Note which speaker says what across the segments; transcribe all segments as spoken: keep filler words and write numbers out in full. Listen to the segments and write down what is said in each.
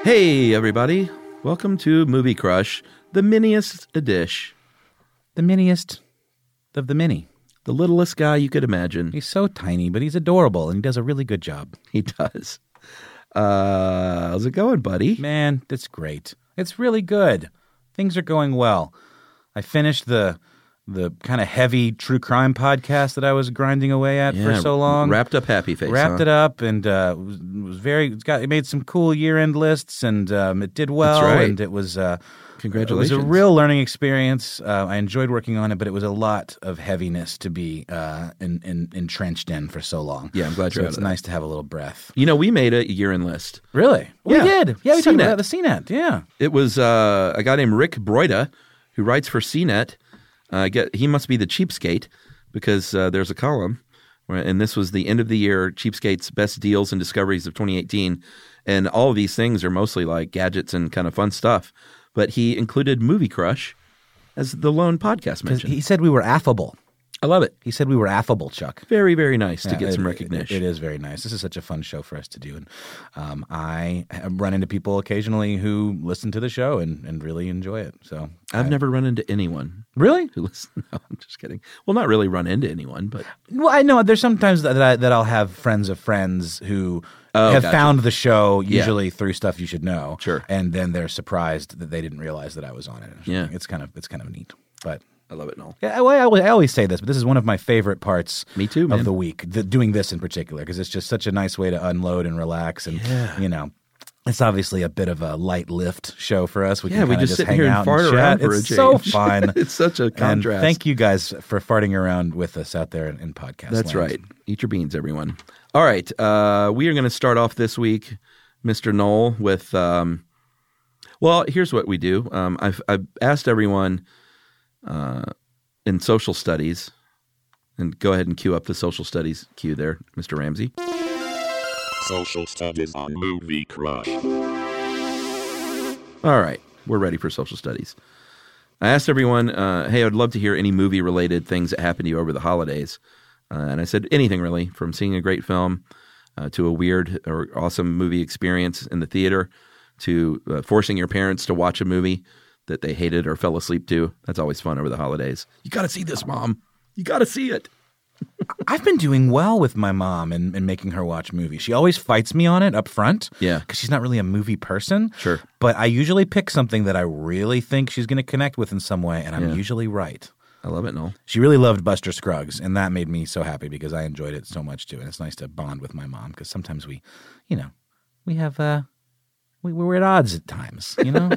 Speaker 1: Hey, everybody. Welcome to Movie Crush, the miniest a dish.
Speaker 2: The miniest of the mini.
Speaker 1: The littlest guy you could imagine.
Speaker 2: He's so tiny, but he's adorable, and he does a really good job.
Speaker 1: He does. Uh, how's it going, buddy?
Speaker 2: Man, it's great. It's really good. Things are going well. I finished the the kind of heavy true crime podcast that I was grinding away at
Speaker 1: Yeah,
Speaker 2: for so long.
Speaker 1: Wrapped up happy face,
Speaker 2: Wrapped
Speaker 1: huh?
Speaker 2: it up, and uh, it was, it was very. It, got, it made some cool year-end lists, and um, it did well.
Speaker 1: That's right.
Speaker 2: And it was. Uh,
Speaker 1: Congratulations.
Speaker 2: It was a real learning experience. Uh, I enjoyed working on it, but it was a lot of heaviness to be uh, in, in, entrenched in for so long.
Speaker 1: Yeah, I'm glad
Speaker 2: so
Speaker 1: you're out
Speaker 2: it's
Speaker 1: of that.
Speaker 2: nice to have a little breath.
Speaker 1: You know, we made a year-end list.
Speaker 2: Really? We
Speaker 1: Yeah.
Speaker 2: did. Yeah, we talked
Speaker 1: C net.
Speaker 2: about the C net. Yeah.
Speaker 1: It was uh, a guy named Rick Broida who writes for C net. Uh, get, he must be the cheapskate because uh, there's a column, where, and this was the end of the year Cheapskate's best deals and discoveries of twenty eighteen. And all of these things are mostly like gadgets and kind of fun stuff. But he included Movie Crush as the lone podcast mention.
Speaker 2: He said we were affable.
Speaker 1: I love it.
Speaker 2: He said we were affable, Chuck.
Speaker 1: Very, very nice to
Speaker 2: Yeah,
Speaker 1: get
Speaker 2: it-
Speaker 1: some
Speaker 2: it-
Speaker 1: recognition.
Speaker 2: It is very nice. This is such a fun show for us to do. And um, I have run into people occasionally who listen to the show and, and really enjoy it. So
Speaker 1: I've
Speaker 2: I-
Speaker 1: never run into anyone
Speaker 2: Really?
Speaker 1: who listens. No, I'm just kidding. Well, not really run into anyone, but
Speaker 2: Well, I know there's sometimes that I, that I'll have friends of friends who
Speaker 1: Oh,
Speaker 2: have
Speaker 1: gotcha.
Speaker 2: found the show
Speaker 1: Yeah.
Speaker 2: usually through stuff you should know.
Speaker 1: Sure.
Speaker 2: And then they're surprised that they didn't realize that I was on it.
Speaker 1: Yeah.
Speaker 2: It's kind of it's kind of neat. But
Speaker 1: I love it, Noel.
Speaker 2: yeah, I, I always- I always say this, but this is one of my favorite parts
Speaker 1: Me too, man.
Speaker 2: of the week, the, doing this in particular, because it's just such a nice way to unload and relax. And,
Speaker 1: Yeah.
Speaker 2: you know, it's obviously a bit of a light lift show for us. We
Speaker 1: Yeah,
Speaker 2: can
Speaker 1: we
Speaker 2: kinda
Speaker 1: just sit
Speaker 2: hang
Speaker 1: here and
Speaker 2: out
Speaker 1: fart
Speaker 2: chat.
Speaker 1: around for a
Speaker 2: It's so
Speaker 1: change.
Speaker 2: fun.
Speaker 1: It's such a
Speaker 2: And
Speaker 1: contrast.
Speaker 2: thank you guys for farting around with us out there in, in podcast
Speaker 1: That's
Speaker 2: land.
Speaker 1: right. Eat your beans, everyone. All right. Uh, we are going to start off this week, Mister Knoll, with um, – well, here's what we do. Um, I've, I've asked everyone uh, in social studies – and go ahead and cue up the social studies cue there, Mister Ramsey.
Speaker 3: Social studies on Movie Crush.
Speaker 1: All right. We're ready for social studies. I asked everyone, uh, hey, I'd love to hear any movie-related things that happened to you over the holidays. Uh, and I said anything, really, from seeing a great film uh, to a weird or awesome movie experience in the theater to uh, forcing your parents to watch a movie that they hated or fell asleep to. That's always fun over the holidays. You got to see this, Mom. You got to see it.
Speaker 2: I've been doing well with my mom and, and making her watch movies. She always fights me on it up front.
Speaker 1: Yeah.
Speaker 2: Because she's not really a movie person.
Speaker 1: Sure.
Speaker 2: But I usually pick something that I really think she's going to connect with in some way, and I'm
Speaker 1: Yeah.
Speaker 2: usually right.
Speaker 1: I love it, Noel.
Speaker 2: She really loved Buster Scruggs, and that made me so happy because I enjoyed it so much too. And it's nice to bond with my mom because sometimes we, you know, we have, uh, we, we're at odds at times, you know?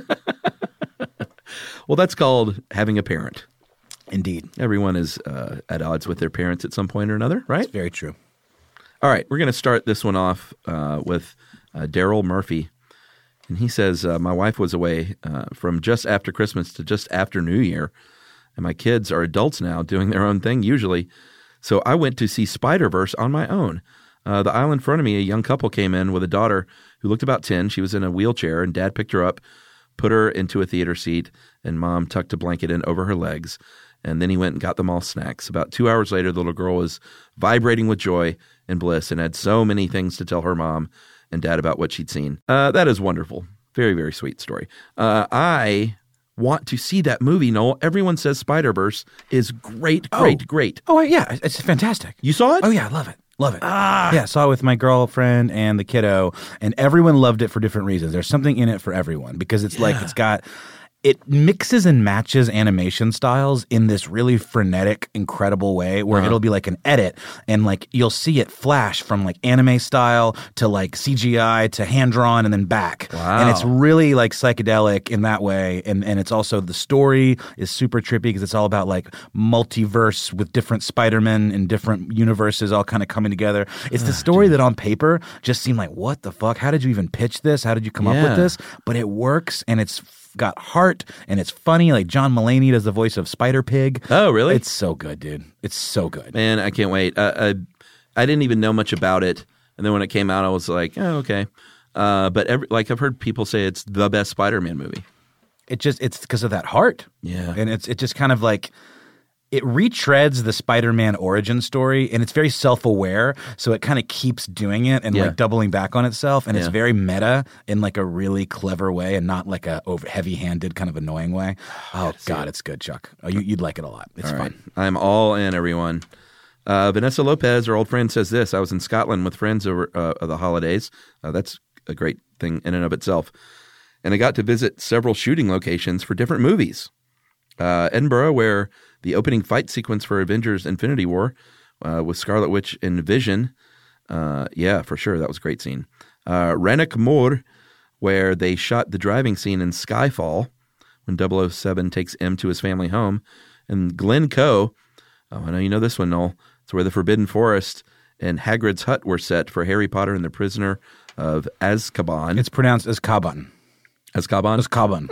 Speaker 1: Well, that's called having a parent.
Speaker 2: Indeed.
Speaker 1: Everyone is uh, at odds with their parents at some point or another, right?
Speaker 2: It's very true.
Speaker 1: All right, we're going to start this one off uh, with uh, Daryl Murphy. And he says, uh, my wife was away uh, from just after Christmas to just after New Year. And my kids are adults now doing their own thing usually. So I went to see Spider-Verse on my own. Uh, the aisle in front of me, a young couple came in with a daughter who looked about ten. She was in a wheelchair, and Dad picked her up, put her into a theater seat, and Mom tucked a blanket in over her legs. And then he went and got them all snacks. About two hours later, the little girl was vibrating with joy and bliss and had so many things to tell her mom and dad about what she'd seen. Uh, that is wonderful. Very, very sweet story. Uh, I want to see that movie, Noel. Everyone says Spider-Verse is great, great,
Speaker 2: Oh.
Speaker 1: great.
Speaker 2: Oh, yeah. It's fantastic.
Speaker 1: You saw it?
Speaker 2: Oh, yeah. I love it. Love it. Ah. Yeah, I saw it with my girlfriend and the kiddo, and everyone loved it for different reasons. There's something in it for everyone because it's like it's got – it mixes and matches animation styles in this really frenetic, incredible way where
Speaker 1: Uh-huh.
Speaker 2: it'll be like an edit and like you'll see it flash from like anime style to like C G I to hand-drawn and then back.
Speaker 1: Wow.
Speaker 2: And it's really like psychedelic in that way. And, and it's also the story is super trippy because it's all about like multiverse with different Spider-Men in different universes all kind of coming together. It's the story that on paper just seemed like, what the fuck? How did you even pitch this? How did you come up
Speaker 1: Yeah.
Speaker 2: with this? But it works and it's got heart and it's funny. Like John Mulaney does the voice of Spider-Pig.
Speaker 1: Oh, really?
Speaker 2: It's so good, dude. It's so good.
Speaker 1: Man, I can't wait. Uh, I, I didn't even know much about it. And then when it came out, I was like, oh, okay. Uh, but every, like I've heard people say it's the best Spider-Man movie.
Speaker 2: It just, it's because of that heart.
Speaker 1: Yeah.
Speaker 2: And it's, it just kind of like, it retreads the Spider-Man origin story, and it's very self-aware, so it kind of keeps doing it and
Speaker 1: Yeah.
Speaker 2: like doubling back on itself, and it's
Speaker 1: Yeah.
Speaker 2: very meta in like a really clever way and not like a over heavy-handed kind of annoying way. Oh God, it's good, Chuck. Oh, you, you'd like it a lot. It's
Speaker 1: All
Speaker 2: fun.
Speaker 1: right. I'm all in, everyone. Uh, Vanessa Lopez, our old friend, says this. I was in Scotland with friends over uh, the holidays. Uh, that's a great thing in and of itself. And I got to visit several shooting locations for different movies. Uh, Edinburgh, where the opening fight sequence for Avengers Infinity War uh, with Scarlet Witch and Vision. Uh, yeah, for sure. That was a great scene. Uh, Rannoch Moor, where they shot the driving scene in Skyfall when double oh seven takes M to his family home. And Glencoe, oh, I know you know this one, Noel. It's where the Forbidden Forest and Hagrid's hut were set for Harry Potter and the Prisoner of Azkaban.
Speaker 2: It's pronounced as Kaban.
Speaker 1: Azkaban?
Speaker 2: As Kaban.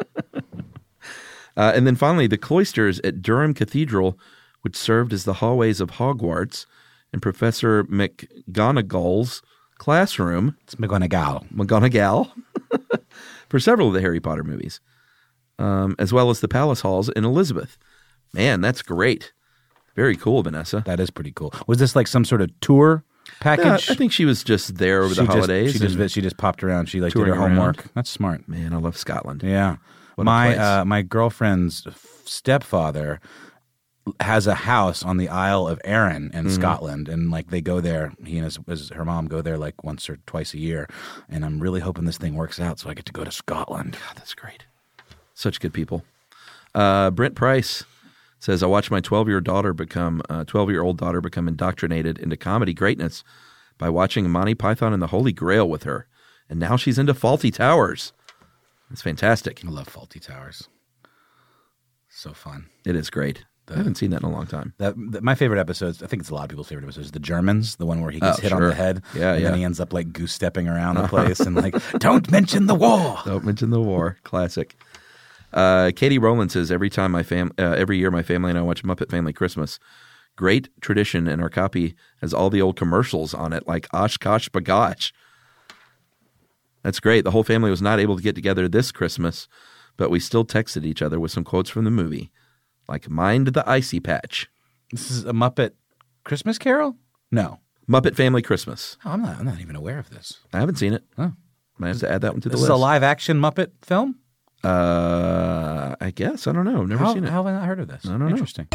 Speaker 1: Uh, and then finally, the cloisters at Durham Cathedral, which served as the hallways of Hogwarts, and Professor McGonagall's classroom,
Speaker 2: It's McGonagall.
Speaker 1: McGonagall, for several of the Harry Potter movies, um, as well as the palace halls in Elizabeth. Man, that's great. Very cool, Vanessa.
Speaker 2: That is pretty cool. Was this like some sort of tour package?
Speaker 1: Yeah, I think she was just there over
Speaker 2: she
Speaker 1: the
Speaker 2: just,
Speaker 1: holidays.
Speaker 2: She just
Speaker 1: and-
Speaker 2: she just popped around. She like did her
Speaker 1: touring around.
Speaker 2: homework. That's smart.
Speaker 1: Man, I love Scotland.
Speaker 2: Yeah.
Speaker 1: What a
Speaker 2: my
Speaker 1: place.
Speaker 2: uh, my girlfriend's stepfather has a house on the Isle of Arran in
Speaker 1: Mm-hmm.
Speaker 2: Scotland, and like they go there. He and his, his her mom go there like once or twice a year, and I'm really hoping this thing works out so I get to go to Scotland.
Speaker 1: God, that's great. Such good people. Uh, Brent Price says, I watched my twelve-year daughter become, uh, twelve-year-old daughter become indoctrinated into comedy greatness by watching Monty Python and the Holy Grail with her. And now she's into Faulty Towers. It's fantastic.
Speaker 2: I love Faulty Towers. So fun.
Speaker 1: It is great. I haven't seen that in a long time.
Speaker 2: That, that my favorite episodes, I think it's a lot of people's favorite episodes, the Germans, the one where he gets
Speaker 1: Oh,
Speaker 2: hit on
Speaker 1: sure.
Speaker 2: the head,
Speaker 1: Yeah,
Speaker 2: and
Speaker 1: yeah.
Speaker 2: then he ends up like goose stepping around the place and like, don't mention the war.
Speaker 1: Don't mention the war. Classic. Uh, Katie Rowland says, every time my fam- uh, every year my family and I watch Muppet Family Christmas. Great tradition, and our copy has all the old commercials on it, like Oshkosh Bagosh. That's great. The whole family was not able to get together this Christmas, but we still texted each other with some quotes from the movie, like Mind the Icy Patch.
Speaker 2: This is a Muppet Christmas Carol? No.
Speaker 1: Muppet Family Christmas.
Speaker 2: Oh, I'm not. I'm not even aware of this.
Speaker 1: I haven't seen it.
Speaker 2: Oh.
Speaker 1: Might have to add that one to the
Speaker 2: This
Speaker 1: list.
Speaker 2: is a live action Muppet film.
Speaker 1: Uh, I guess. I don't know. I've never
Speaker 2: how,
Speaker 1: seen it.
Speaker 2: how have I not heard of this?
Speaker 1: I don't know.
Speaker 2: Interesting.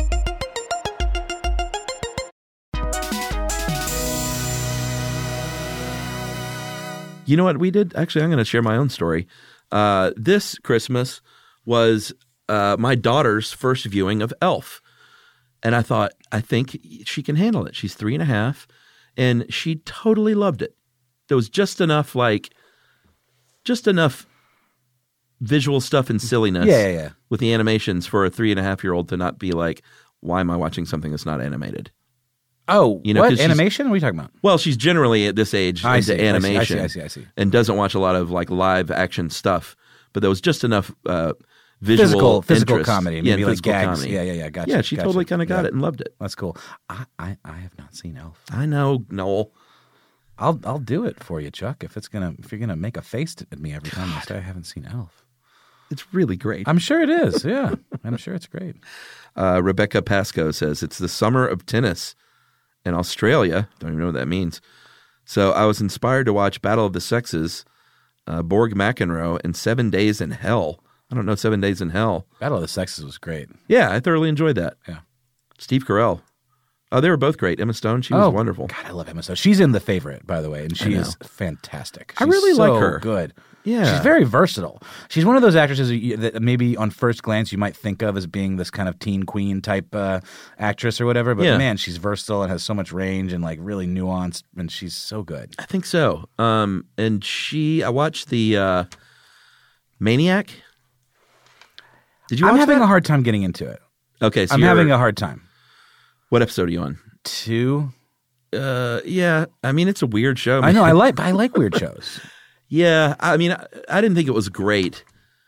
Speaker 1: You know what we did? Actually, I'm going to share my own story. Uh, this Christmas was uh, my daughter's first viewing of Elf. And I thought, I think she can handle it. She's three and a half, and she totally loved it. There was just enough, like, just enough visual stuff and silliness
Speaker 2: Yeah, yeah, yeah.
Speaker 1: with the animations for a three and a half year old to not be like, why am I watching something that's not animated?
Speaker 2: Oh,
Speaker 1: You know,
Speaker 2: what
Speaker 1: 'cause she's-
Speaker 2: animation? What are you talking about?
Speaker 1: Well, she's generally at this age
Speaker 2: I
Speaker 1: into
Speaker 2: see, I see, I see,
Speaker 1: animation
Speaker 2: I see, I see.
Speaker 1: and doesn't watch a lot of like live action stuff. But there was just enough uh, visual
Speaker 2: Physical, physical
Speaker 1: interest.
Speaker 2: comedy,
Speaker 1: yeah,
Speaker 2: maybe
Speaker 1: and
Speaker 2: like
Speaker 1: physical
Speaker 2: gags.
Speaker 1: comedy.
Speaker 2: Yeah, yeah, yeah. Gotcha.
Speaker 1: Yeah, she
Speaker 2: gotcha.
Speaker 1: totally kind of got
Speaker 2: Yeah.
Speaker 1: it and loved it.
Speaker 2: That's cool. I, I, I have not seen Elf.
Speaker 1: I know, Noel.
Speaker 2: I'll, I'll do it for you, Chuck. If it's gonna, if you're gonna make a face at me every time you say I haven't seen Elf.
Speaker 1: It's really great.
Speaker 2: I'm sure it is. Yeah, I'm sure it's great.
Speaker 1: Uh, Rebecca Pascoe says it's the summer of tennis in Australia. Don't even know what that means. So I was inspired to watch Battle of the Sexes, uh, Borg McEnroe, and Seven Days in Hell. I don't know Seven Days in Hell.
Speaker 2: Battle of the Sexes was great.
Speaker 1: Yeah, I thoroughly enjoyed that.
Speaker 2: Yeah.
Speaker 1: Steve Carell. Oh, they were both great. Emma Stone, she was
Speaker 2: Oh,
Speaker 1: wonderful.
Speaker 2: God, I love Emma Stone. She's in The Favorite, by the way, and she
Speaker 1: know.
Speaker 2: is fantastic.
Speaker 1: I
Speaker 2: She's
Speaker 1: really like
Speaker 2: so
Speaker 1: her.
Speaker 2: Good.
Speaker 1: Yeah.
Speaker 2: She's very versatile. She's one of those actresses that you- that maybe on first glance you might think of as being this kind of teen queen type uh, actress or whatever. But
Speaker 1: Yeah.
Speaker 2: man, she's versatile and has so much range and like really nuanced, and she's so good.
Speaker 1: I think so. Um, and she, I watched the uh, Maniac. Did you
Speaker 2: I'm
Speaker 1: watch
Speaker 2: having
Speaker 1: that?
Speaker 2: a hard time getting into it.
Speaker 1: Okay, so
Speaker 2: I'm
Speaker 1: you're-
Speaker 2: having a hard time.
Speaker 1: What episode are you on?
Speaker 2: Two.
Speaker 1: Uh, yeah, I mean it's a weird show.
Speaker 2: I know. I
Speaker 1: man.
Speaker 2: like. I like weird shows.
Speaker 1: Yeah, I mean I, I didn't think it was great.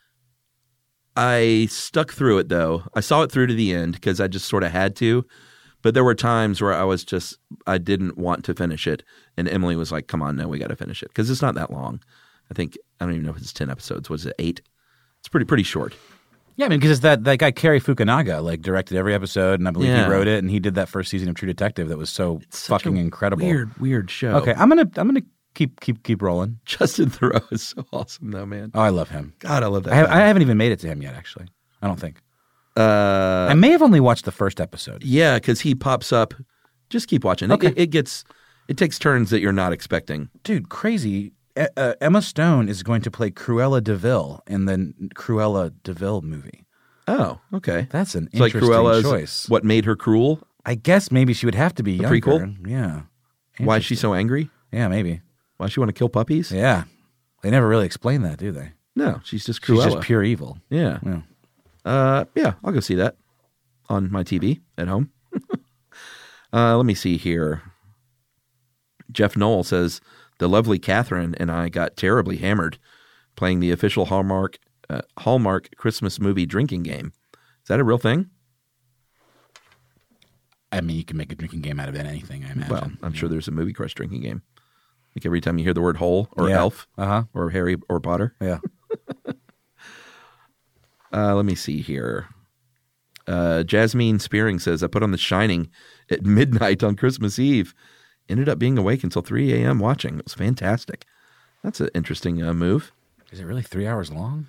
Speaker 1: I stuck through it though. I saw it through to the end because I just sort of had to. But there were times where I was just I didn't want to finish it, and Emily was like, "Come on, no, we got to finish it because it's not that long." I think I don't even know if it's ten episodes. Was it eight? It's pretty pretty short.
Speaker 2: Yeah, I mean, because it's that, that guy, Cary Fukunaga, like, directed every episode, and I believe
Speaker 1: Yeah.
Speaker 2: he wrote it, and he did that first season of True Detective that was so
Speaker 1: Such
Speaker 2: fucking
Speaker 1: a
Speaker 2: incredible.
Speaker 1: Weird, weird show.
Speaker 2: Okay, I'm gonna I'm gonna keep keep keep rolling.
Speaker 1: Justin Theroux is so awesome, though, man.
Speaker 2: Oh, I love him.
Speaker 1: God, I love that.
Speaker 2: I, have,
Speaker 1: guy.
Speaker 2: I haven't even made it to him yet, actually. I don't think.
Speaker 1: uh,
Speaker 2: I may have only watched the first episode.
Speaker 1: yeah, because he pops up. Just keep watching. It-
Speaker 2: Okay.
Speaker 1: It, it gets, it takes turns that you're not expecting.
Speaker 2: Dude, crazy. E- uh, Emma Stone is going to play Cruella DeVille in the Cruella DeVille movie.
Speaker 1: Oh, okay.
Speaker 2: That's an
Speaker 1: It's like
Speaker 2: interesting
Speaker 1: Cruella's
Speaker 2: choice.
Speaker 1: what made her cruel.
Speaker 2: I guess maybe she would have to be
Speaker 1: The
Speaker 2: younger.
Speaker 1: prequel?
Speaker 2: Yeah.
Speaker 1: Why is she so angry?
Speaker 2: Yeah, maybe.
Speaker 1: Why does she want to kill puppies?
Speaker 2: Yeah. They never really explain that, do they?
Speaker 1: No, she's just
Speaker 2: She's
Speaker 1: Cruella.
Speaker 2: just pure evil.
Speaker 1: Yeah.
Speaker 2: Yeah.
Speaker 1: Uh, yeah, I'll go see that on my T V at home. uh, let me see here. Jeff Knoll says, the lovely Catherine and I got terribly hammered playing the official Hallmark uh, Hallmark Christmas movie drinking game. Is that a real thing?
Speaker 2: I mean, you can make a drinking game out of anything, I imagine.
Speaker 1: Well, I'm sure there's a movie crush drinking game. Like every time you hear the word hole or
Speaker 2: Yeah.
Speaker 1: elf
Speaker 2: Uh-huh.
Speaker 1: or Harry or Potter.
Speaker 2: Yeah.
Speaker 1: Uh, let me see here. Uh, Jasmine Spearing says, I put on The Shining at midnight on Christmas Eve. Ended up being awake until three a.m. watching. It was fantastic. That's an interesting uh, move.
Speaker 2: Is it really three hours long?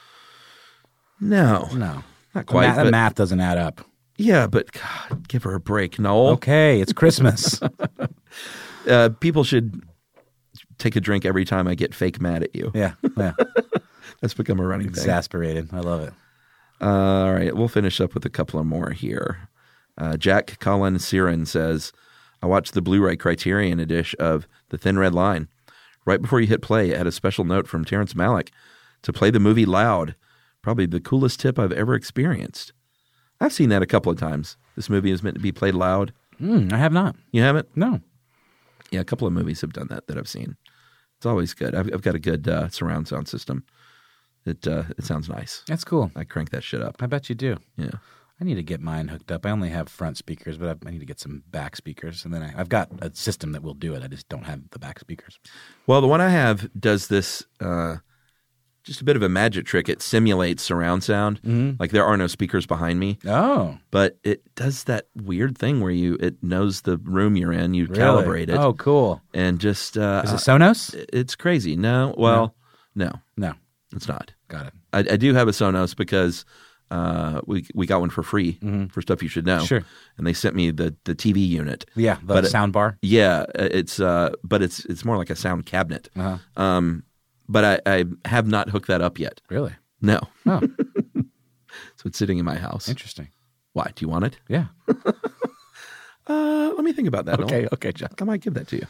Speaker 1: No,
Speaker 2: No.
Speaker 1: not
Speaker 2: The
Speaker 1: quite.
Speaker 2: math,
Speaker 1: but,
Speaker 2: the math doesn't add up.
Speaker 1: Yeah, but God, give her a break. No,
Speaker 2: Okay, it's Christmas.
Speaker 1: uh, people should take a drink every time I get fake mad at you.
Speaker 2: yeah, yeah.
Speaker 1: That's become a running thing.
Speaker 2: Exasperated. I love it.
Speaker 1: Uh, all right, we'll finish up with a couple of more here. Uh, Jack Colin Siren says, I watched the Blu-ray Criterion edition of The Thin Red Line. Right before you hit play, it had a special note from Terrence Malick to play the movie loud. Probably the coolest tip I've ever experienced. I've seen that a couple of times. This movie is meant to be played loud.
Speaker 2: Mm, I have not.
Speaker 1: You haven't?
Speaker 2: No.
Speaker 1: Yeah, a couple of movies have done that that I've seen. It's always good. I've, I've got a good uh, surround sound system. It uh, it sounds nice.
Speaker 2: That's cool.
Speaker 1: I crank that shit up.
Speaker 2: I bet you do.
Speaker 1: Yeah.
Speaker 2: I need to get mine hooked up. I only have front speakers, but I, I need to get some back speakers. And then I, I've got a system that will do it. I just don't have the back speakers.
Speaker 1: Well, the one I have does this uh, just a bit of a magic trick. It simulates surround sound.
Speaker 2: Mm-hmm.
Speaker 1: Like there are no speakers behind me,
Speaker 2: Oh.
Speaker 1: but it does that weird thing where you it knows the room you're in. You
Speaker 2: Really?
Speaker 1: calibrate it.
Speaker 2: Oh, cool.
Speaker 1: And just uh,
Speaker 2: Is it Sonos?
Speaker 1: it's crazy. No, well, no,
Speaker 2: No.
Speaker 1: it's not.
Speaker 2: Got it.
Speaker 1: I, I do have a Sonos because uh, we we got one for free for stuff you should know.
Speaker 2: Sure.
Speaker 1: And they sent me the, the T V unit.
Speaker 2: Yeah, the
Speaker 1: But it-
Speaker 2: sound bar.
Speaker 1: Yeah, it's uh, but it's it's more like a sound cabinet.
Speaker 2: Uh-huh.
Speaker 1: Um, but I, I have not hooked that up yet.
Speaker 2: Really?
Speaker 1: No,
Speaker 2: Oh,
Speaker 1: so it's sitting in my house.
Speaker 2: interesting.
Speaker 1: Why? Do you want it?
Speaker 2: Yeah.
Speaker 1: Uh, let me think about that.
Speaker 2: Okay,
Speaker 1: I'll-
Speaker 2: okay, Jack.
Speaker 1: I might give that to you.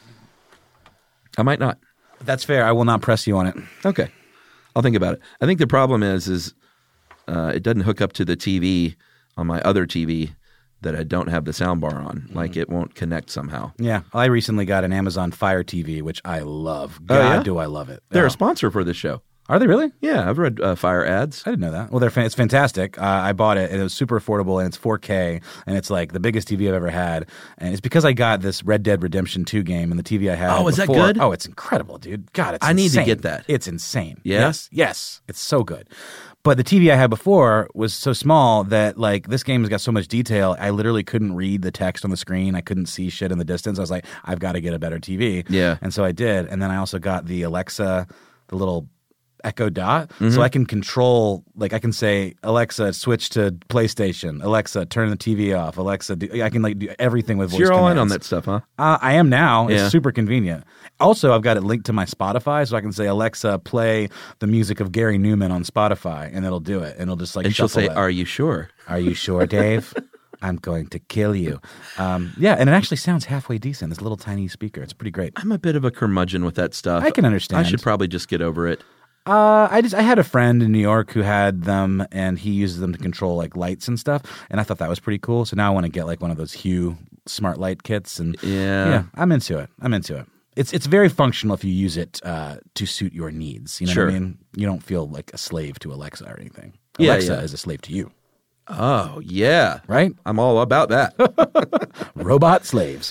Speaker 1: I might not.
Speaker 2: That's fair. I will not press you on it.
Speaker 1: Okay, I'll think about it. I think the problem is is uh, it doesn't hook up to the T V on my other T V that I don't have the sound bar on. Like it won't connect somehow.
Speaker 2: Yeah. I recently got an Amazon Fire T V, which I love.
Speaker 1: Oh,
Speaker 2: God,
Speaker 1: yeah?
Speaker 2: do I love it.
Speaker 1: They're
Speaker 2: Oh.
Speaker 1: a sponsor for this show.
Speaker 2: Are they really?
Speaker 1: Yeah, I've read uh, Fire ads.
Speaker 2: I didn't know that. Well, they're fan- it's fantastic. Uh, I bought it, and it was super affordable, and it's four K, and it's like the biggest T V I've ever had. And it's because I got this Red Dead Redemption two game, and the T V I had.
Speaker 1: Oh, is that
Speaker 2: before-
Speaker 1: good?
Speaker 2: Oh, it's incredible, dude. God, it's
Speaker 1: I need to
Speaker 2: insane.
Speaker 1: get that.
Speaker 2: It's insane.
Speaker 1: Yeah?
Speaker 2: Yes, yes, it's so good. But the T V I had before was so small that like this game has got so much detail. I literally couldn't read the text on the screen. I couldn't see shit in the distance. I was like, I've got to get a better T V.
Speaker 1: Yeah.
Speaker 2: And so I did. And then I also got the Alexa, the little Echo Dot,
Speaker 1: Mm-hmm.
Speaker 2: so I can control, like I can say, Alexa, switch to PlayStation. Alexa, turn the T V off. Alexa, do, I can like do everything with
Speaker 1: So
Speaker 2: voice
Speaker 1: you're all in on
Speaker 2: commands.
Speaker 1: that stuff, huh?
Speaker 2: Uh, I am now.
Speaker 1: Yeah.
Speaker 2: It's super convenient. Also, I've got it linked to my Spotify, so I can say, Alexa, play the music of Gary Newman on Spotify, and it'll do it. And it'll just like
Speaker 1: And she'll
Speaker 2: shuffle
Speaker 1: say,
Speaker 2: it.
Speaker 1: "Are you sure?"
Speaker 2: Are you sure, Dave? I'm going to kill you. Um, yeah, and it actually sounds halfway decent. This little tiny speaker. It's pretty great.
Speaker 1: I'm a bit of a curmudgeon with that stuff.
Speaker 2: I can understand.
Speaker 1: I should probably just get over it.
Speaker 2: Uh, I just I had a friend in New York who had them, and he uses them to control like lights and stuff, and I thought that was pretty cool. So now I want to get like one of those Hue smart light kits, and
Speaker 1: Yeah.
Speaker 2: yeah, I'm into it. I'm into it. It's it's very functional if you use it uh, to suit your needs. You know
Speaker 1: Sure.
Speaker 2: what I mean? You don't feel like a slave to Alexa or anything.
Speaker 1: Yeah,
Speaker 2: Alexa
Speaker 1: yeah.
Speaker 2: is a slave to you,
Speaker 1: Oh yeah,
Speaker 2: right?
Speaker 1: I'm all about that.
Speaker 2: Robot slaves.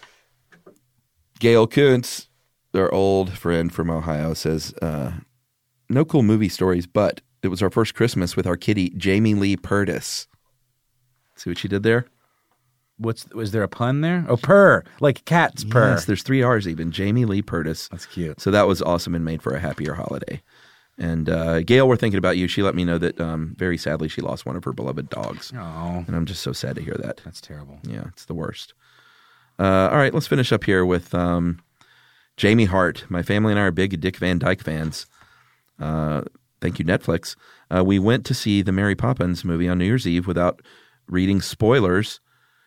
Speaker 1: Gail Kuntz, our old friend from Ohio, says, uh, no cool movie stories, but it was our first Christmas with our kitty, Jamie Lee Curtis. See what she did there?
Speaker 2: What's was there a pun there? Oh, purr, like cat's purr.
Speaker 1: Yes, there's three R's even. Jamie Lee Curtis.
Speaker 2: That's cute.
Speaker 1: So that was awesome and made for a happier holiday. And uh, Gail, we're thinking about you. She let me know that um, very sadly she lost one of her beloved dogs.
Speaker 2: Oh,
Speaker 1: and I'm just so sad to hear that.
Speaker 2: That's terrible.
Speaker 1: Yeah, it's the worst. Uh, all right, let's finish up here with um, Jamie Hart. My family and I are big Dick Van Dyke fans. Uh, thank you, Netflix. Uh, we went to see the Mary Poppins movie on New Year's Eve without reading spoilers.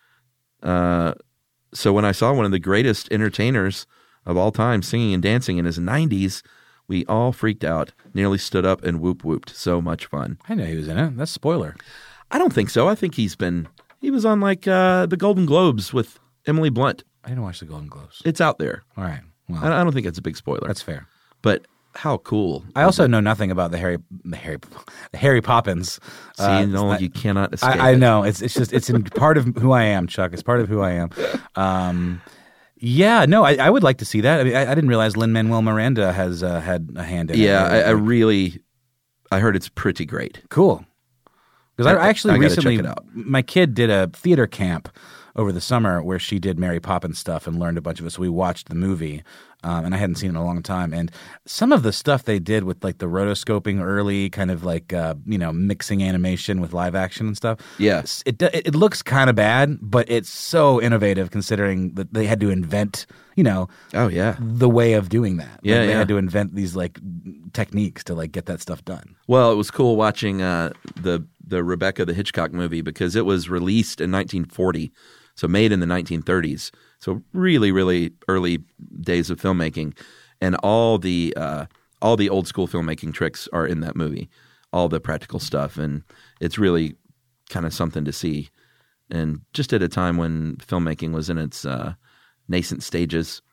Speaker 1: Uh, so when I saw one of the greatest entertainers of all time singing and dancing in his nineties, we all freaked out, nearly stood up and whoop whooped. So much fun.
Speaker 2: I know he was in it. That's spoiler.
Speaker 1: I don't think so. I think he's been, he was on like uh, the Golden Globes with Emily Blunt.
Speaker 2: I didn't watch the Golden Globes.
Speaker 1: It's out there.
Speaker 2: All right. Well,
Speaker 1: I I don't think it's a big spoiler.
Speaker 2: that's fair.
Speaker 1: But how cool.
Speaker 2: I also know nothing about the Harry, the Harry, the Harry Poppins.
Speaker 1: See,
Speaker 2: Uh,
Speaker 1: no,
Speaker 2: it's
Speaker 1: you
Speaker 2: not-
Speaker 1: cannot escape
Speaker 2: I, I
Speaker 1: it.
Speaker 2: know it's it's just it's in part of who I am, Chuck. It's part of who I am. Um, yeah, no, I, I would like to see that. I mean, I, I didn't realize Lin-Manuel Miranda has uh, had a hand in
Speaker 1: Yeah,
Speaker 2: it.
Speaker 1: I, I really, I heard it's pretty great.
Speaker 2: Cool. Because I,
Speaker 1: I-
Speaker 2: actually
Speaker 1: I gotta check
Speaker 2: recently,
Speaker 1: it out.
Speaker 2: my kid did a theater camp over the summer where she did Mary Poppins stuff and learned a bunch of it. So we watched the movie, um, and I hadn't seen it in a long time. And some of the stuff they did with like the rotoscoping early, kind of like uh, you know mixing animation with live action and stuff.
Speaker 1: Yeah.
Speaker 2: it it, it looks kind of bad, but it's so innovative considering that they had to invent you know
Speaker 1: Oh, yeah.
Speaker 2: the way of doing that.
Speaker 1: Yeah,
Speaker 2: Like, they
Speaker 1: yeah.
Speaker 2: had to invent these like techniques to like get that stuff done.
Speaker 1: Well, it was cool watching uh, the the Rebecca the Hitchcock movie because it was released in nineteen forty, so made in the nineteen thirties. So really, really early days of filmmaking, and all the uh, all the old school filmmaking tricks are in that movie, all the practical stuff, and it's really kind of something to see. And just at a time when filmmaking was in its uh, nascent stages,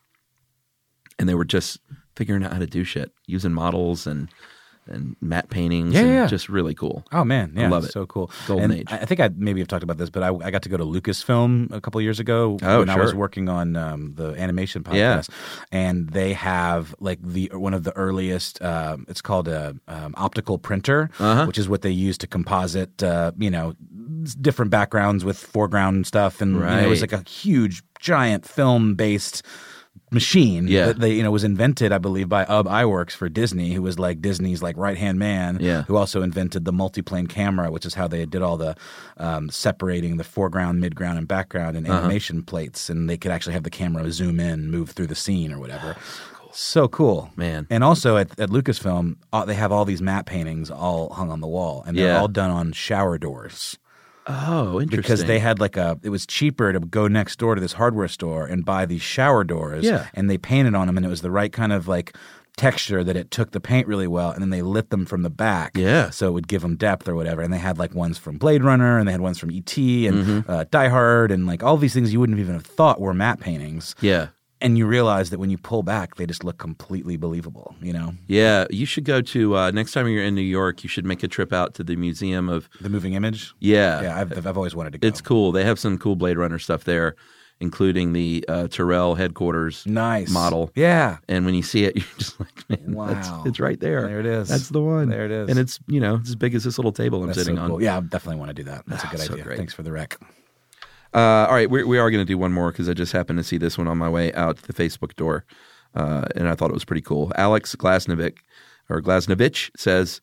Speaker 1: and they were just figuring out how to do shit using models and and matte paintings.
Speaker 2: Yeah,
Speaker 1: and
Speaker 2: yeah.
Speaker 1: just really cool.
Speaker 2: Oh man, yeah,
Speaker 1: I love
Speaker 2: it's
Speaker 1: it.
Speaker 2: So cool.
Speaker 1: Golden
Speaker 2: And
Speaker 1: age.
Speaker 2: I I think I maybe have talked about this, but I, I got to go to Lucasfilm a couple of years ago
Speaker 1: Oh,
Speaker 2: when I was
Speaker 1: sure.
Speaker 2: working on um, the animation
Speaker 1: Yeah.
Speaker 2: podcast, and they have like the one of the earliest. Um, it's called a um, optical printer,
Speaker 1: Uh-huh.
Speaker 2: which is what they use to composite. Uh, you know, s- different backgrounds with foreground stuff, and you know, it was
Speaker 1: Right.
Speaker 2: like a huge, giant film based machine
Speaker 1: Yeah.
Speaker 2: that they you know was invented, I believe, by Ub Iwerks for Disney, who was like Disney's like right hand man,
Speaker 1: Yeah.
Speaker 2: who also invented the multiplane camera, which is how they did all the um, separating the foreground, midground, and background in
Speaker 1: Uh-huh.
Speaker 2: animation plates, and they could actually have the camera zoom in, move through the scene or whatever. So cool,
Speaker 1: Man.
Speaker 2: And also at, at Lucasfilm, uh, they have all these matte paintings all hung on the wall, and they're
Speaker 1: Yeah.
Speaker 2: all done on shower doors.
Speaker 1: Oh, interesting.
Speaker 2: Because they had like a, it was cheaper to go next door to this hardware store and buy these shower doors.
Speaker 1: Yeah.
Speaker 2: And they painted on them, and it was the right kind of like texture that it took the paint really well. And then they lit them from the back.
Speaker 1: Yeah.
Speaker 2: So it would give them depth or whatever. And they had like ones from Blade Runner, and they had ones from E T and
Speaker 1: Mm-hmm.
Speaker 2: uh, Die Hard, and like all these things you wouldn't even have thought were matte paintings.
Speaker 1: Yeah.
Speaker 2: And you realize that when you pull back, they just look completely believable, you know?
Speaker 1: Yeah. You should go to, uh, next time you're in New York, you should make a trip out to the Museum of,
Speaker 2: The moving image.
Speaker 1: yeah.
Speaker 2: Yeah, I've, I've always wanted to go.
Speaker 1: It's cool. They have some cool Blade Runner stuff there, including the uh, Terrell headquarters
Speaker 2: nice
Speaker 1: model.
Speaker 2: Yeah.
Speaker 1: And when you see it, you're just like, man, that's,
Speaker 2: Wow.
Speaker 1: it's right there.
Speaker 2: There it is.
Speaker 1: That's the one.
Speaker 2: There it is.
Speaker 1: And it's, you know, it's as big as this little table I'm
Speaker 2: That's
Speaker 1: sitting
Speaker 2: so
Speaker 1: on.
Speaker 2: cool. Yeah, I definitely want to do that. That's a
Speaker 1: Ah,
Speaker 2: good
Speaker 1: so
Speaker 2: idea.
Speaker 1: great.
Speaker 2: Thanks for the rec.
Speaker 1: Uh, all right, we, we are going to do one more because I just happened to see this one on my way out the Facebook door, uh, and I thought it was pretty cool. Alex Glasnovic or Glasnovich says,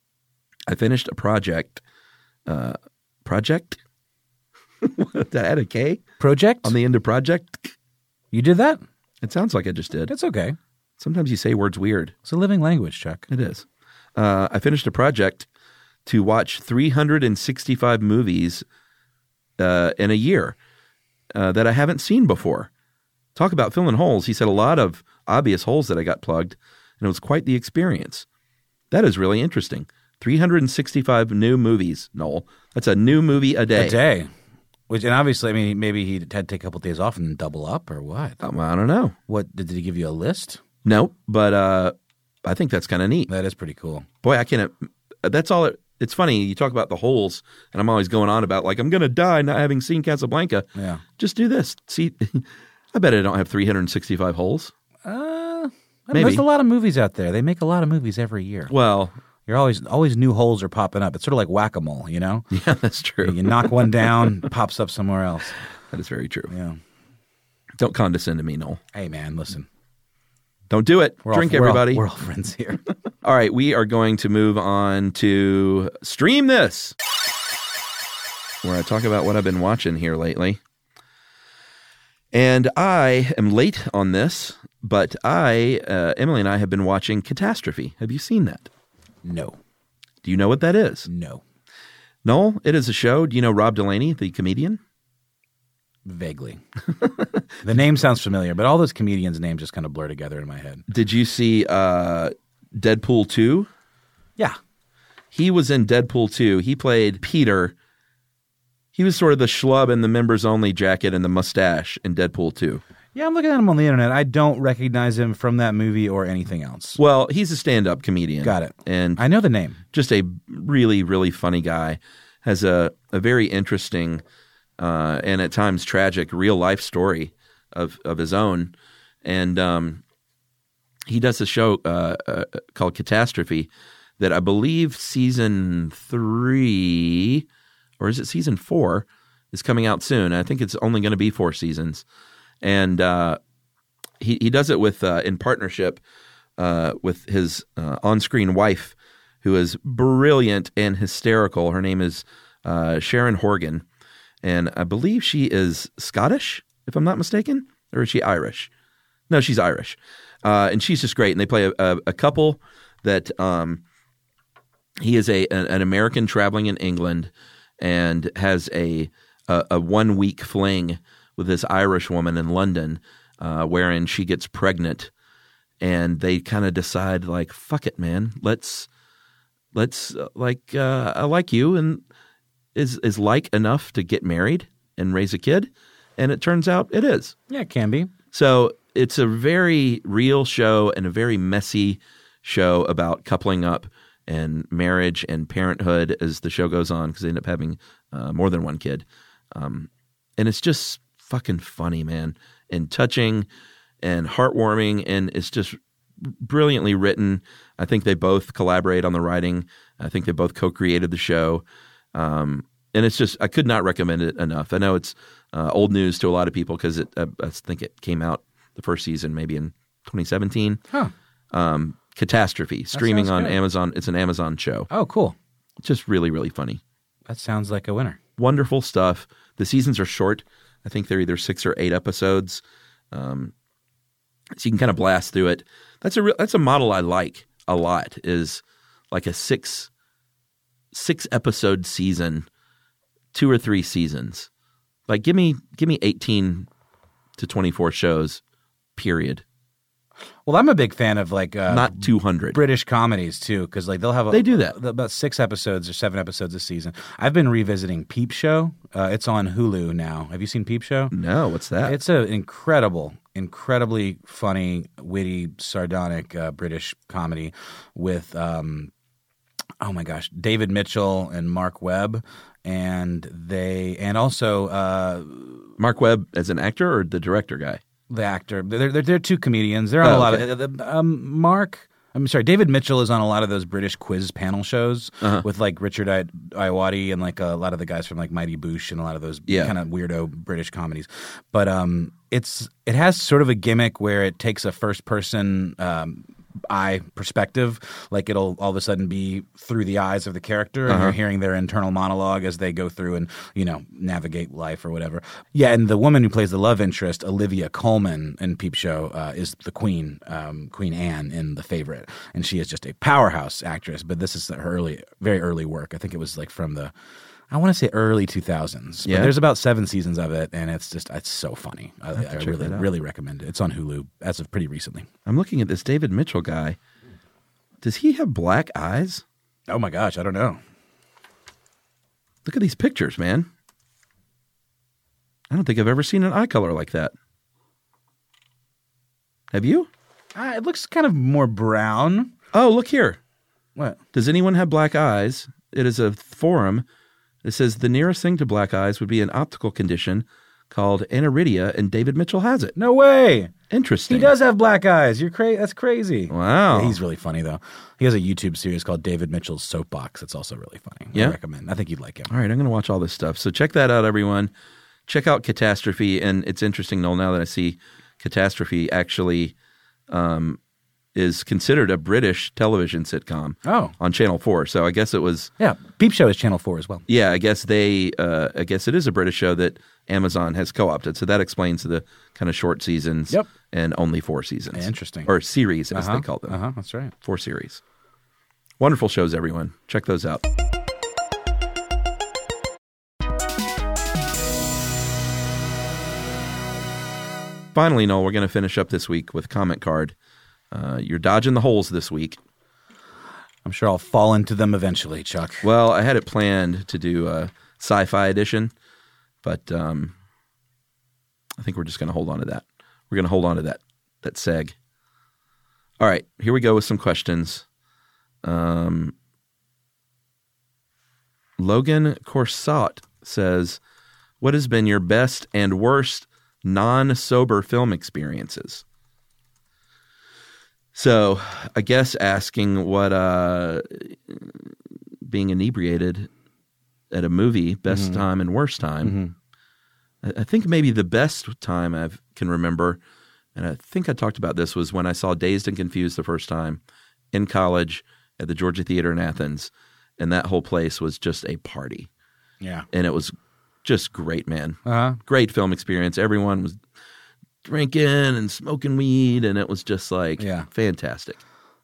Speaker 1: "I finished a project. Uh, project? Did I add a K
Speaker 2: Project?
Speaker 1: on the end of project?
Speaker 2: You did that?
Speaker 1: It sounds like I just did.
Speaker 2: It's okay.
Speaker 1: Sometimes you say words weird.
Speaker 2: It's a living language, Chuck.
Speaker 1: It is. Uh, I finished a project to watch three hundred sixty-five movies uh, in a year uh, that I haven't seen before. Talk about filling holes. He said a lot of obvious holes that I got plugged, and it was quite the experience. That is really interesting. three hundred sixty-five new movies, Noel. That's a new movie a day.
Speaker 2: A day. Which, and obviously, I mean, maybe he had to take a couple days off and double up or what?
Speaker 1: Um, I don't know.
Speaker 2: What, did he give you a list?
Speaker 1: No, but uh, I think that's kind of neat.
Speaker 2: That is pretty cool.
Speaker 1: Boy, I can't. That's all. It, it's funny. You talk about the holes, and I'm always going on about like I'm going to die not having seen Casablanca.
Speaker 2: Yeah.
Speaker 1: Just do this. See, I bet I don't have three hundred sixty-five holes.
Speaker 2: Uh,
Speaker 1: Maybe.
Speaker 2: There's a lot of movies out there. They make a lot of movies every year.
Speaker 1: Well,
Speaker 2: You're always always new holes are popping up. It's sort of like whack-a-mole, you know?
Speaker 1: Yeah, that's true.
Speaker 2: You knock one down, it pops up somewhere else.
Speaker 1: That is very true.
Speaker 2: Yeah.
Speaker 1: Don't condescend to me, Noel.
Speaker 2: Hey, man, listen.
Speaker 1: Don't do it.
Speaker 2: We're
Speaker 1: Drink,
Speaker 2: all, we're all-
Speaker 1: everybody.
Speaker 2: We're all, friends here.
Speaker 1: All right, we are going to move on to Stream This, where I talk about what I've been watching here lately. And I am late on this, but I, uh, Emily and I have been watching Catastrophe. Have you seen that?
Speaker 2: No.
Speaker 1: Do you know what that is?
Speaker 2: No.
Speaker 1: Noel, it is a show. Do you know Rob Delaney, the comedian?
Speaker 2: Vaguely. The name sounds familiar, but all those comedians' names just kind of blur together in my head.
Speaker 1: Did you see uh, Deadpool two?
Speaker 2: Yeah.
Speaker 1: He was in Deadpool two. He played Peter. He was sort of the schlub in the members-only jacket and the mustache in Deadpool two.
Speaker 2: Yeah, I'm looking at him on the internet. I don't recognize him from that movie or anything else.
Speaker 1: Well, he's a stand-up comedian.
Speaker 2: Got it.
Speaker 1: And
Speaker 2: I know the name.
Speaker 1: just a really, really funny guy. Has a, a very interesting uh, and at times tragic real-life story of, of his own. And um, he does a show uh, uh, called Catastrophe that I believe season three, or is it season four, is coming out soon. I think it's only going to be four seasons. And uh, he, he does it with uh, in partnership uh, with his uh, on-screen wife, who is brilliant and hysterical. Her name is uh, Sharon Horgan, and I believe she is Scottish, if I'm not mistaken, or is she Irish? No, she's Irish, uh, and she's just great. And they play a, a, a couple that um, he is a an, an American traveling in England and has a a, a one week fling with this Irish woman in London, uh, wherein she gets pregnant, and they kind of decide like, "Fuck it, man, let's let's uh, like uh, I like you, and is is like enough to get married and raise a kid," and it turns out it is.
Speaker 2: Yeah, it can be.
Speaker 1: So it's a very real show and a very messy show about coupling up and marriage and parenthood as the show goes on, because they end up having uh, more than one kid, um, and it's just fucking funny, man, and touching and heartwarming, and it's just brilliantly written. I think they both collaborate on the writing. I think they both co-created the show. Um, and it's just, I could not recommend it enough. I know it's uh, old news to a lot of people because it, I, I think it came out the first season maybe in twenty seventeen.
Speaker 2: Huh.
Speaker 1: Um, Catastrophe, streaming on
Speaker 2: good.
Speaker 1: Amazon. It's an Amazon show.
Speaker 2: Oh, cool.
Speaker 1: It's just really, really funny.
Speaker 2: That sounds like a winner.
Speaker 1: Wonderful stuff. The seasons are short. I think they're either six or eight episodes. Um, so you can kind of blast through it. That's a re- that's a model I like a lot, is like a six six episode season, two or three seasons. Like give me give me eighteen to twenty-four shows, period.
Speaker 2: Well, I'm a big fan of like uh,
Speaker 1: Not two hundred.
Speaker 2: British comedies too, because like they'll have a,
Speaker 1: They do that.
Speaker 2: about six episodes or seven episodes this season. I've been revisiting Peep Show. Uh, it's on Hulu now. Have you seen Peep Show?
Speaker 1: No, what's that?
Speaker 2: It's an incredible, incredibly funny, witty, sardonic uh, British comedy with, um, oh my gosh, David Mitchell and Mark Webb, and they, and also uh,
Speaker 1: Mark Webb as an actor or the director guy?
Speaker 2: the actor. They're, they're, they're two comedians. They're on
Speaker 1: Oh,
Speaker 2: a lot
Speaker 1: okay.
Speaker 2: of um, Mark. I'm sorry, David Mitchell is on a lot of those British quiz panel shows
Speaker 1: Uh-huh.
Speaker 2: with like Richard I- Iwadi and like a lot of the guys from like Mighty Boosh and a lot of those
Speaker 1: Yeah.
Speaker 2: kind of weirdo British comedies. But um, it's it has sort of a gimmick where it takes a first person um, eye perspective, like it'll all of a sudden be through the eyes of the character, and
Speaker 1: Uh-huh.
Speaker 2: you're hearing their internal monologue as they go through and you know navigate life or whatever. Yeah, and the woman who plays the love interest, Olivia Colman in Peep Show, uh, is the Queen, um, Queen Anne in The Favorite, and she is just a powerhouse actress. But this is her early, very early work. I think it was like from the, I want to say early two thousands.
Speaker 1: Yeah.
Speaker 2: But there's about seven seasons of it, and it's just it's so funny. I, I
Speaker 1: check
Speaker 2: really
Speaker 1: that out.
Speaker 2: really recommend it. It's on Hulu as of pretty recently.
Speaker 1: I'm looking at this David Mitchell guy. Does he have black eyes?
Speaker 2: Oh my gosh, I don't know.
Speaker 1: Look at these pictures, man. I don't think I've ever seen an eye color like that. Have you?
Speaker 2: Uh, it looks kind of more brown.
Speaker 1: Oh, look here.
Speaker 2: What?
Speaker 1: Does anyone have black eyes? It is a forum. It says the nearest thing to black eyes would be an optical condition called Anaridia, and David Mitchell has it.
Speaker 2: No way.
Speaker 1: Interesting.
Speaker 2: He does have black eyes. You're crazy. That's crazy.
Speaker 1: Wow.
Speaker 2: Yeah, he's really funny though. He has a YouTube series called David Mitchell's Soapbox. It's also really funny.
Speaker 1: Yeah?
Speaker 2: I recommend. I think you'd like him.
Speaker 1: All right, I'm going to watch all this stuff. So check that out, everyone. Check out Catastrophe, and it's interesting, Noel, now that I see Catastrophe actually um, is considered a British television sitcom
Speaker 2: Oh.
Speaker 1: on Channel four. So I guess it was,
Speaker 2: Yeah, Peep Show is Channel Four as well.
Speaker 1: yeah, I guess they, uh, I guess it is a British show that Amazon has co-opted. So that explains the kind of short seasons
Speaker 2: Yep.
Speaker 1: and only four seasons.
Speaker 2: Interesting.
Speaker 1: Or series, as
Speaker 2: Uh-huh.
Speaker 1: they call them.
Speaker 2: Uh huh. That's right.
Speaker 1: Four series. Wonderful shows, everyone. Check those out. Finally, Noel, we're going to finish up this week with comment card. Uh, you're dodging the holes this week.
Speaker 2: I'm sure I'll fall into them eventually, Chuck.
Speaker 1: Well, I had it planned to do a sci-fi edition, but um, I think we're just going to hold on to that. We're going to hold on to that that seg. All right, here we go with some questions. Um, Logan Corsat says, what has been your best and worst non-sober film experiences? So I guess asking what uh, being inebriated at a movie, best
Speaker 2: Mm-hmm.
Speaker 1: time and worst time. I, I think maybe the best time I can remember, and I think I talked about this, was when I saw Dazed and Confused the first time in college at the Georgia Theater in Athens, and that whole place was just a party.
Speaker 2: Yeah.
Speaker 1: And it was just great, man.
Speaker 2: Uh-huh.
Speaker 1: Great film experience. Everyone was drinking and smoking weed, and it was just like
Speaker 2: Yeah.
Speaker 1: fantastic.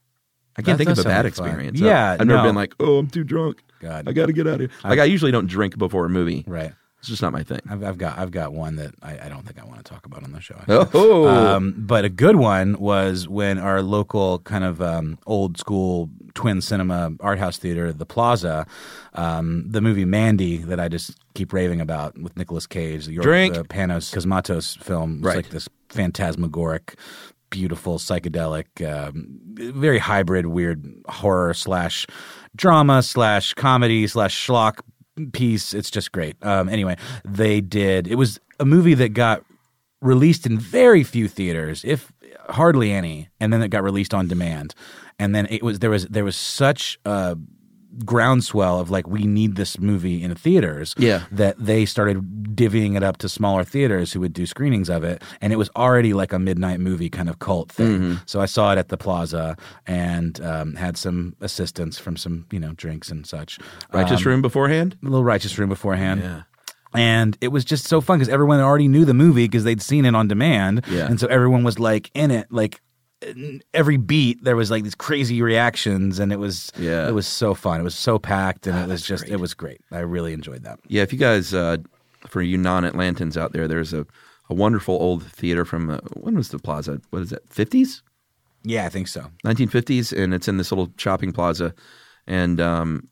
Speaker 1: I can't
Speaker 2: That
Speaker 1: think of
Speaker 2: does
Speaker 1: a bad
Speaker 2: sound fun.
Speaker 1: experience.
Speaker 2: Yeah,
Speaker 1: I've never
Speaker 2: no.
Speaker 1: been like, oh, I'm too drunk.
Speaker 2: God.
Speaker 1: I got to get out of here. Like I usually don't drink before a movie.
Speaker 2: Right.
Speaker 1: It's just not my thing.
Speaker 2: I've, I've got I've got one that I, I don't think I want to talk about on the show.
Speaker 1: Oh,
Speaker 2: Um, but a good one was when our local kind of um, old school twin cinema art house theater, the Plaza, um, the movie Mandy that I just keep raving about with Nicolas Cage, the York,
Speaker 1: Drink.
Speaker 2: the Panos Cosmatos film. It's
Speaker 1: Right.
Speaker 2: like this phantasmagoric, beautiful, psychedelic, um, very hybrid, weird horror slash drama slash comedy slash schlock piece. It's just great. Um, anyway, they did. It was a movie that got released in very few theaters, if hardly any, and then it got released on demand. And then it was there was there was such a groundswell of like, we need this movie in theaters,
Speaker 1: Yeah.
Speaker 2: that they started divvying it up to smaller theaters who would do screenings of it, and it was already like a midnight movie kind of cult thing. So I saw it at the Plaza and um, had some assistance from some you know drinks and such.
Speaker 1: Righteous
Speaker 2: Um,
Speaker 1: Room beforehand?
Speaker 2: a little Righteous Room beforehand.
Speaker 1: Yeah.
Speaker 2: And it was just so fun because everyone already knew the movie because they'd seen it on demand.
Speaker 1: Yeah.
Speaker 2: And so everyone was like in it, like every beat there was like these crazy reactions, and it was
Speaker 1: Yeah.
Speaker 2: it was so fun. It was so packed, and
Speaker 1: Ah,
Speaker 2: it was
Speaker 1: that's
Speaker 2: just
Speaker 1: great.
Speaker 2: it was great. I really enjoyed that.
Speaker 1: Yeah, if you guys, uh, for you non-Atlantans out there, there's a, a wonderful old theater from, uh, when was the Plaza? What is that, fifties?
Speaker 2: Yeah, I think so.
Speaker 1: nineteen fifties, and it's in this little shopping plaza, and um,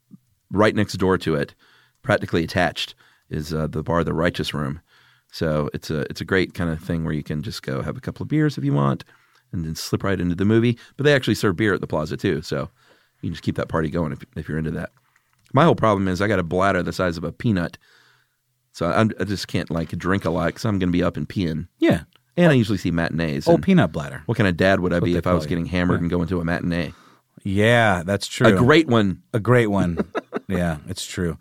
Speaker 1: right next door to it, practically attached, is uh, the bar, the Righteous Room. So it's a it's a great kind of thing where you can just go have a couple of beers if you want, and then slip right into the movie. But they actually serve beer at the plaza too, so you can just keep that party going if if you're into that. My whole problem is I got a bladder the size of a peanut, so I'm, I just can't like drink a lot because I'm going to be up and peeing.
Speaker 2: Yeah.
Speaker 1: And I usually see matinees.
Speaker 2: Oh,
Speaker 1: and
Speaker 2: peanut bladder.
Speaker 1: what kind of dad would I
Speaker 2: what
Speaker 1: be
Speaker 2: they
Speaker 1: if I was
Speaker 2: call you.
Speaker 1: getting hammered and going to a matinee?
Speaker 2: Yeah, that's true.
Speaker 1: A great one.
Speaker 2: A great one. Yeah, it's true.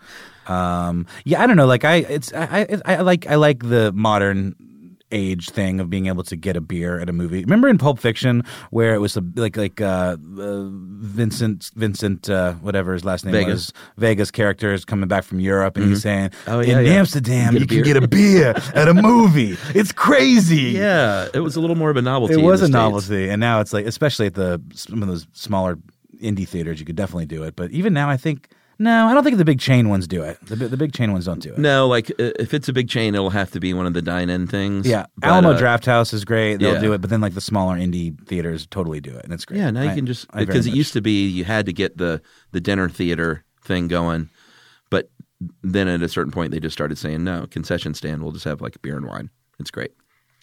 Speaker 2: Um, yeah, I don't know. Like I, it's I, I, I like I like the modern age thing of being able to get a beer at a movie. Remember in Pulp Fiction where it was a, like like uh, uh, Vincent Vincent uh, whatever his last name
Speaker 1: Vega.
Speaker 2: was, Vega's character is coming back from Europe and he's saying,
Speaker 1: Oh, yeah,
Speaker 2: in
Speaker 1: yeah.
Speaker 2: Amsterdam
Speaker 1: You
Speaker 2: you,
Speaker 1: get a
Speaker 2: can get a beer at a movie. It's crazy.
Speaker 1: Yeah, it was a little more of a novelty.
Speaker 2: It
Speaker 1: in
Speaker 2: was
Speaker 1: the
Speaker 2: a
Speaker 1: States.
Speaker 2: novelty, and now it's like, especially at the some of those smaller indie theaters, you could definitely do it. But even now, I think no, I don't think the big chain ones do it. The, bi- the big chain ones don't do it.
Speaker 1: No, like uh, if it's a big chain, it'll have to be one of the dine-in things.
Speaker 2: Yeah,
Speaker 1: But,
Speaker 2: Alamo
Speaker 1: uh,
Speaker 2: Draft House is great; they'll
Speaker 1: yeah.
Speaker 2: do it. But then, like the smaller indie theaters, totally do it, and it's great.
Speaker 1: Yeah, now you
Speaker 2: I-
Speaker 1: can just
Speaker 2: I very
Speaker 1: because it
Speaker 2: much-
Speaker 1: used to be you had to get the the dinner theater thing going, but then at a certain point they just started saying no, concession stand will just have like beer and wine. It's great.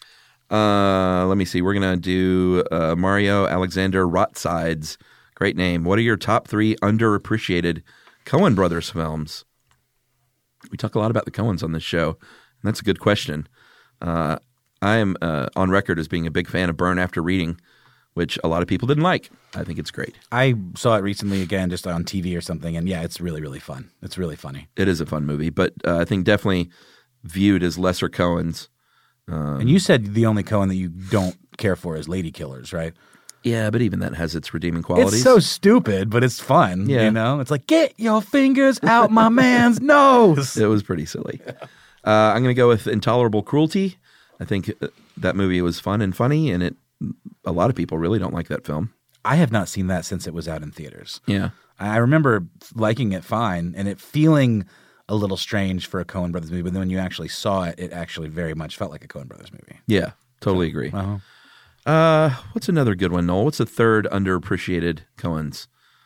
Speaker 1: Uh, let me see. We're gonna do uh, Mario Alexander Rotsides. Great name. What are your top three underappreciated Coen Brothers films? We talk a lot about the Coens on this show, That's a good question. Uh, I am uh, on record as being a big fan of Burn After Reading, which a lot of people didn't like. I think it's great.
Speaker 2: I saw it recently again, just on T V or something, and yeah, it's really, really fun. It's really funny.
Speaker 1: It is a fun movie, but uh, I think definitely viewed as lesser Coens. Um,
Speaker 2: and you said the only Coen that you don't care for is Lady Killers, right?
Speaker 1: Yeah, but even that has its redeeming qualities.
Speaker 2: It's so stupid, but it's fun.
Speaker 1: Yeah.
Speaker 2: You know, it's like, get your fingers out my man's nose.
Speaker 1: It was pretty silly. Uh, I'm going to go with Intolerable Cruelty. I think that movie was fun and funny, and it a lot of people really don't like that film.
Speaker 2: I have not seen that since it was out in theaters.
Speaker 1: Yeah.
Speaker 2: I remember liking it fine and it feeling a little strange for a Coen Brothers movie, but then when you actually saw it, it actually very much felt like a Coen Brothers movie.
Speaker 1: Yeah, totally agree.
Speaker 2: Uh-huh.
Speaker 1: Uh, what's another good one, Noel? What's the third underappreciated Coens?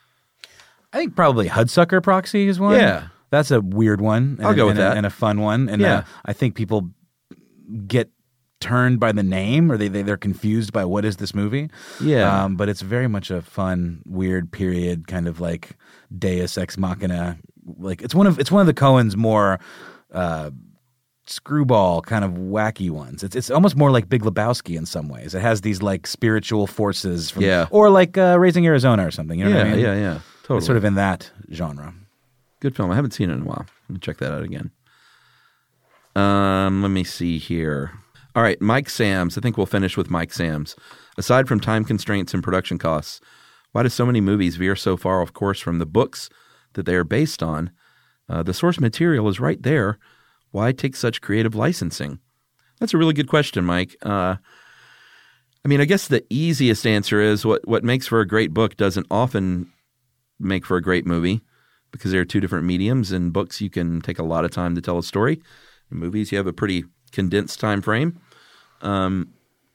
Speaker 2: I think probably Hudsucker Proxy is one.
Speaker 1: Yeah.
Speaker 2: That's a weird one. And
Speaker 1: I'll go
Speaker 2: a,
Speaker 1: with
Speaker 2: and a,
Speaker 1: that.
Speaker 2: and a fun one. And
Speaker 1: Yeah.
Speaker 2: uh, I think people get turned by the name, or they, they they're confused by what is this movie.
Speaker 1: Yeah.
Speaker 2: Um, but it's very much a fun, weird period, kind of like Deus Ex Machina. Like it's one of it's one of the Coens' more uh, screwball kind of wacky ones. It's it's almost more like Big Lebowski in some ways. It has these like spiritual forces, from,
Speaker 1: Yeah.
Speaker 2: or like uh, Raising Arizona or something. You know
Speaker 1: yeah,
Speaker 2: what I mean?
Speaker 1: yeah, yeah, totally.
Speaker 2: It's sort of in that genre.
Speaker 1: Good film. I haven't seen it in a while. Let me check that out again. Um, let me see here. All right, Mike Samms. I think we'll finish with Mike Samms. Aside from time constraints and production costs, why do so many movies veer so far off course from the books that they are based on? Uh, the source material is right there. Why take such creative licensing? That's a really good question, Mike. Uh, I mean, I guess the easiest answer is what, what makes for a great book doesn't often make for a great movie, because there are two different mediums. In books, you can take a lot of time to tell a story. In movies, you have a pretty condensed time frame. Um,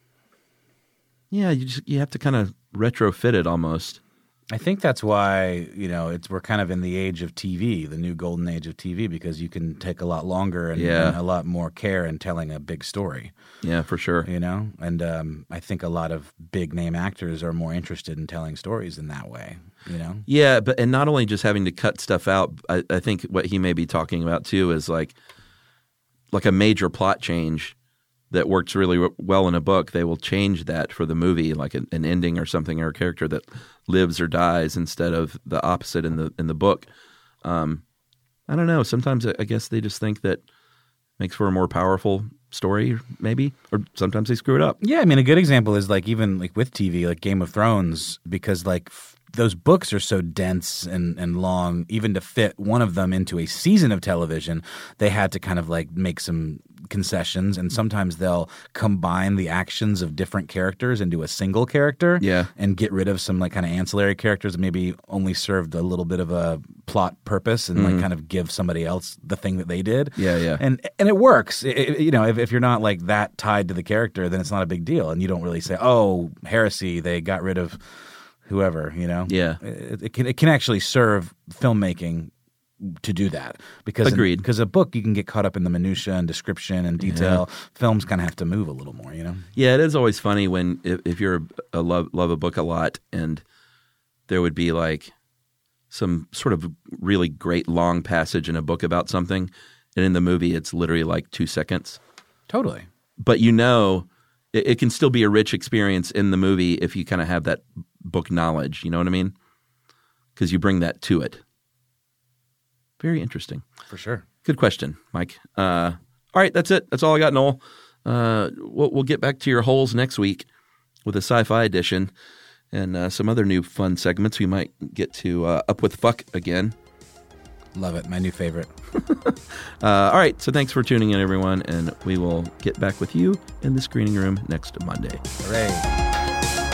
Speaker 1: yeah, you just you have to kind of retrofit it almost.
Speaker 2: I think that's why, you know, it's we're kind of in the age of T V, the new golden age of T V, because you can take a lot longer and,
Speaker 1: Yeah.
Speaker 2: and a lot more care in telling a big story,
Speaker 1: Yeah, for sure.
Speaker 2: you know? And um, I think a lot of big name actors are more interested in telling stories in that way, you know?
Speaker 1: Yeah, but and not only just having to cut stuff out, I, I think what he may be talking about too is like like a major plot change that works really w- well in a book. They will change that for the movie, like an, an ending or something, or a character that lives or dies instead of the opposite in the in the book. Um, I don't know. Sometimes I I guess they just think that makes for a more powerful story, maybe, or sometimes they screw it up.
Speaker 2: Yeah, I mean, a good example is like even like with T V, like Game of Thrones, because like f- those books are so dense and, and long, even to fit one of them into a season of television, they had to kind of like make some concessions, and sometimes they'll combine the actions of different characters into a single character,
Speaker 1: Yeah.
Speaker 2: and get rid of some like kind of ancillary characters that maybe only served a little bit of a plot purpose, and like kind of give somebody else the thing that they did.
Speaker 1: Yeah, yeah.
Speaker 2: And and it works. It- it- you know, if, if you're not like that tied to the character, then it's not a big deal, and you don't really say, "Oh, heresy! They got rid of whoever." You know,
Speaker 1: Yeah.
Speaker 2: It, it can it can actually serve filmmaking to do that, because
Speaker 1: Agreed.
Speaker 2: Because a book you can get caught up in the minutia and description and detail. Films kind of have to move a little more. You know.
Speaker 1: Yeah, it is always funny when if, if you're a, a love love a book a lot, and there would be like some sort of really great long passage in a book about something, and in the movie it's literally like two seconds.
Speaker 2: Totally.
Speaker 1: But you know, it, it can still be a rich experience in the movie if you kind of have that book knowledge. You know what I mean? Because you bring that to it. Very interesting.
Speaker 2: For sure.
Speaker 1: Good question, Mike. Uh, all right, that's it. That's all I got, Noel. Uh, we'll, we'll get back to your holes next week with a sci-fi edition and uh, some other new fun segments. We might get to uh, Up With Fuck again.
Speaker 2: Love it. My new favorite.
Speaker 1: Uh, all right, so thanks for tuning in, everyone, and we will get back with you in the screening room next Monday.
Speaker 2: Hooray.